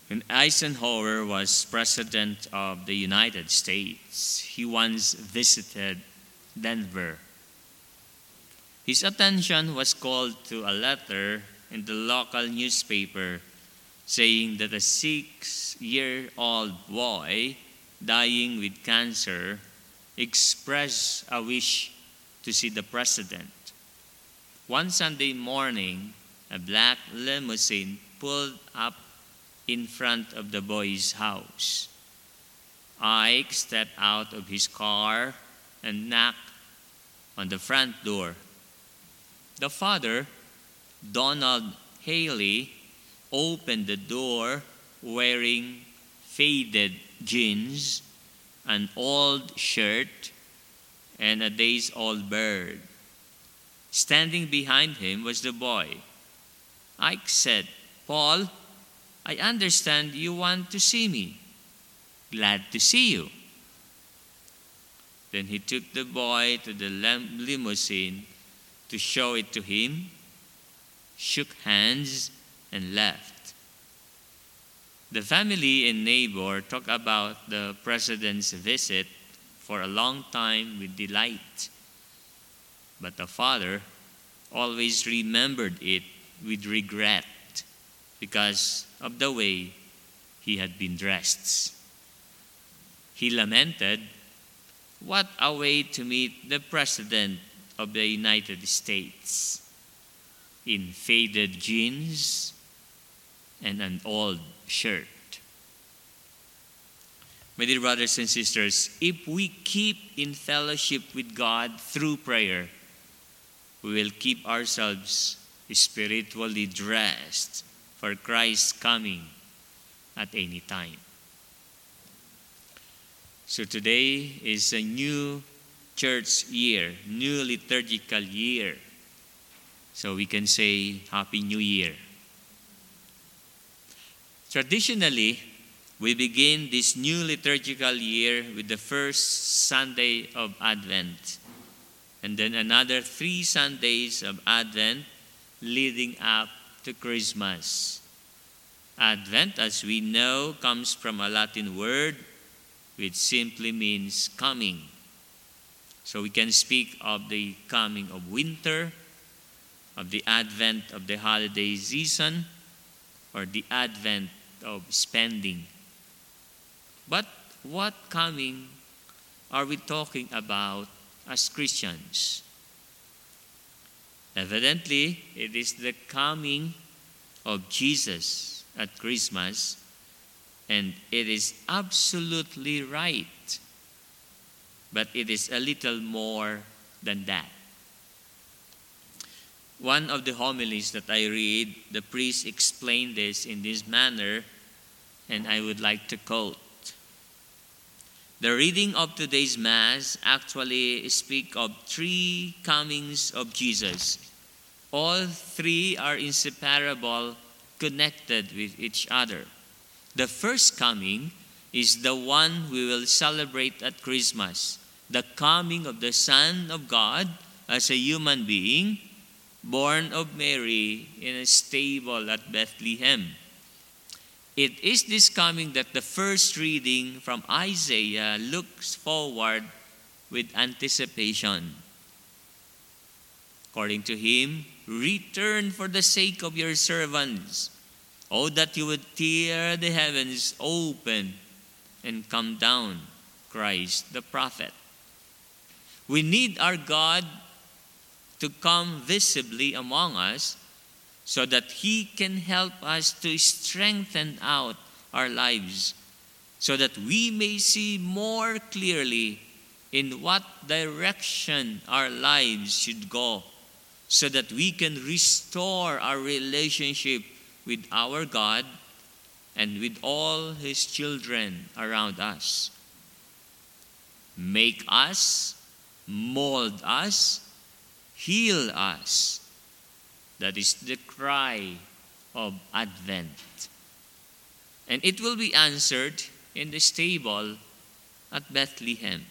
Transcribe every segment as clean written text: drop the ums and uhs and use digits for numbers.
When Eisenhower was President of the United States, he once visited Denver. His attention was called to a letter in the local newspaper saying that a 6-year-old boy dying with cancer expressed a wish to see the president. One Sunday morning, a black limousine pulled up in front of the boy's house. Ike stepped out of his car and knocked on the front door. The father, Donald Haley, opened the door wearing faded jeans, an old shirt, and a days-old bird. Standing behind him was the boy. Ike said, "Paul, I understand you want to see me. Glad to see you." Then he took the boy to the limousine to show it to him, shook hands, and left. The family and neighbor talked about the president's visit for a long time with delight. But the father always remembered it with regret because of the way he had been dressed. He lamented, "What a way to meet the President of the United States, in faded jeans and an old shirt." My dear brothers and sisters, if we keep in fellowship with God through prayer, we will keep ourselves spiritually dressed for Christ's coming at any time. So today is a new church year, new liturgical year. So we can say Happy New Year. Traditionally, we begin this new liturgical year with the first Sunday of Advent, and then another 3 Sundays of Advent leading up to Christmas. Advent, as we know, comes from a Latin word which simply means coming. So we can speak of the coming of winter, of the advent of the holiday season, or the advent of spending. But what coming are we talking about as Christians? Evidently, it is the coming of Jesus at Christmas, and it is absolutely right. But it is a little more than that. One of the homilies that I read, the priest explained this in this manner, and I would like to quote. The reading of today's Mass actually speak of 3 comings of Jesus. All 3 are inseparable, connected with each other. The first coming is the one we will celebrate at Christmas, the coming of the Son of God as a human being, born of Mary in a stable at Bethlehem. It is this coming that the first reading from Isaiah looks forward with anticipation. According to him, "Return for the sake of your servants. Oh, that you would tear the heavens open and come down," cries the prophet. We need our God to come visibly among us so that He can help us to strengthen out our lives, so that we may see more clearly in what direction our lives should go, so that we can restore our relationship with our God and with all His children around us. Make us, mold us, heal us. That is the cry of Advent. And it will be answered in the stable at Bethlehem.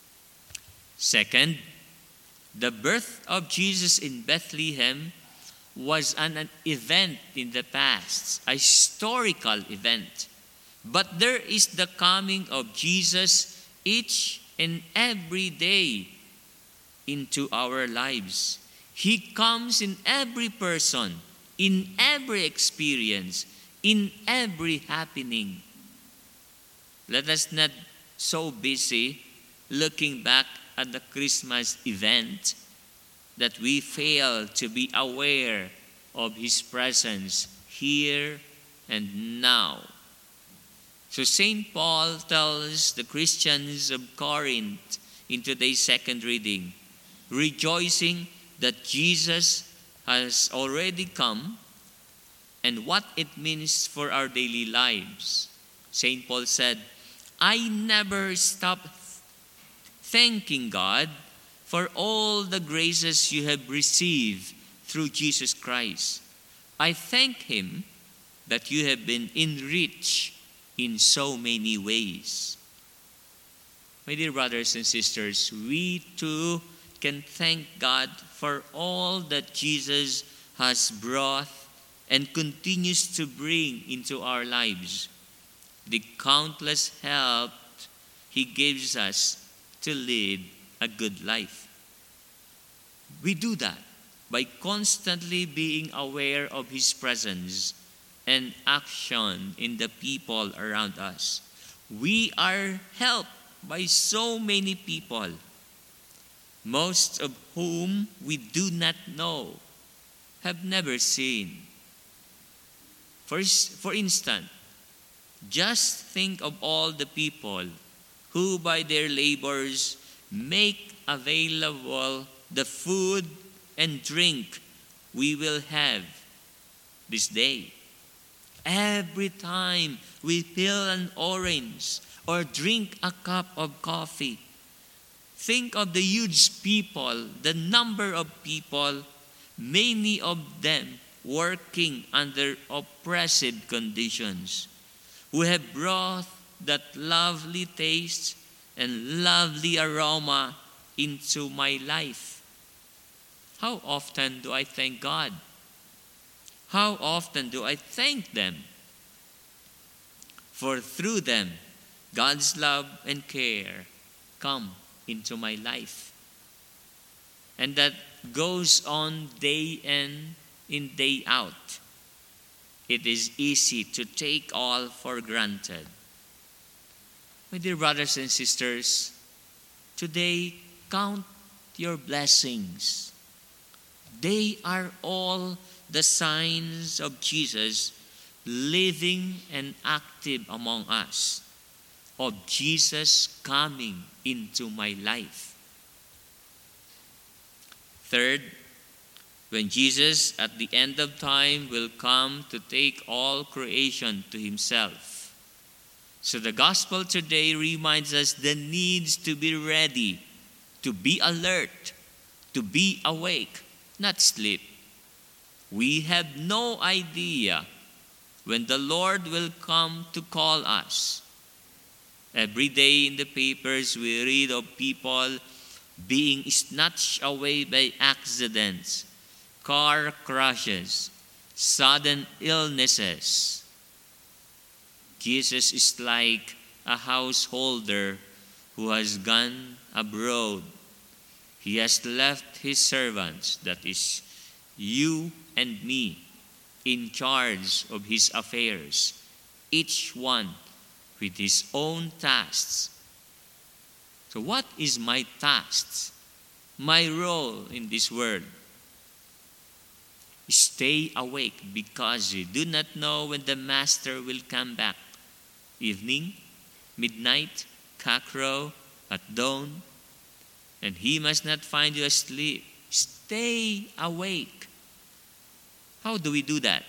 Second, the birth of Jesus in Bethlehem was an event in the past, a historical event. But there is the coming of Jesus each and every day into our lives. He comes in every person, in every experience, in every happening. Let us not so busy looking back at the Christmas event that we fail to be aware of His presence here and now. So St. Paul tells the Christians of Corinth in today's second reading, rejoicing that Jesus has already come and what it means for our daily lives. St. Paul said, I never stop thanking God for all the graces you have received through Jesus Christ. I thank Him that you have been enriched in so many ways. My dear brothers and sisters, we too can thank God for all that Jesus has brought and continues to bring into our lives. The countless help He gives us to lead a good life. We do that by constantly being aware of His presence and action in the people around us. We are helped by so many people, most of whom we do not know, have never seen. For instance, just think of all the people who by their labors make available the food and drink we will have this day. Every time we peel an orange or drink a cup of coffee, think of the huge people, the number of people, many of them working under oppressive conditions, who have brought that lovely taste and lovely aroma into my life. How often do I thank God? How often do I thank them? For through them, God's love and care come into my life. And that goes on day in, day out. It is easy to take all for granted. My dear brothers and sisters, today count your blessings. They are all the signs of Jesus living and active among us, of Jesus coming into my life. Third, when Jesus at the end of time will come to take all creation to Himself. So the gospel today reminds us the needs to be ready, to be alert, to be awake, not sleep. We have no idea when the Lord will come to call us. Every day in the papers we read of people being snatched away by accidents, car crashes, sudden illnesses. Jesus is like a householder who has gone abroad. He has left His servants, that is, you and me, in charge of His affairs, each one with his own tasks. So what is my tasks? My role in this world? Stay awake because you do not know when the Master will come back. Evening, midnight, cockcrow, at dawn, and He must not find you asleep. Stay awake. How do we do that?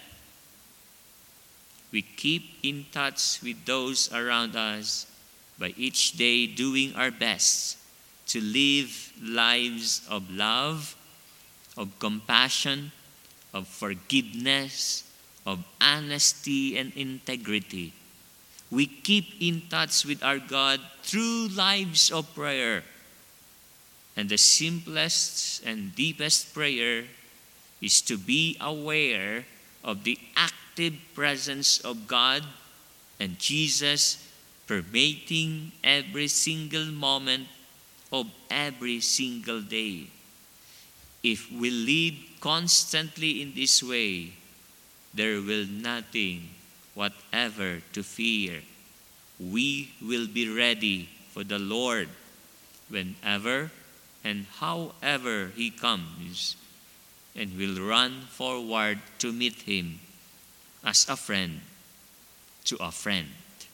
We keep in touch with those around us by each day doing our best to live lives of love, of compassion, of forgiveness, of honesty and integrity. We keep in touch with our God through lives of prayer. And the simplest and deepest prayer is to be aware of the active presence of God and Jesus permeating every single moment of every single day. If we live constantly in this way, there will nothing whatever to fear. We will be ready for the Lord whenever and however He comes, and will run forward to meet Him as a friend to a friend.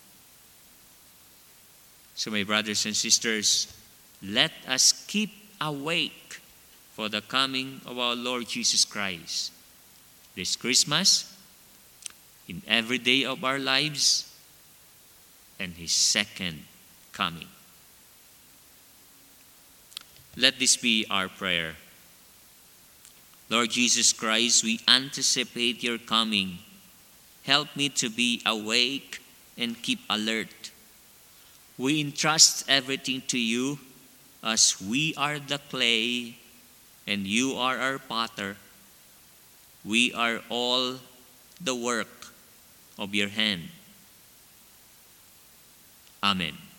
So my brothers and sisters, let us keep awake for the coming of our Lord Jesus Christ this Christmas, in every day of our lives, and His second coming. Let this be our prayer. Lord Jesus Christ, we anticipate your coming. Help me to be awake and keep alert. We entrust everything to you, as we are the clay and you are our potter. We are all the work of your hand. Amen.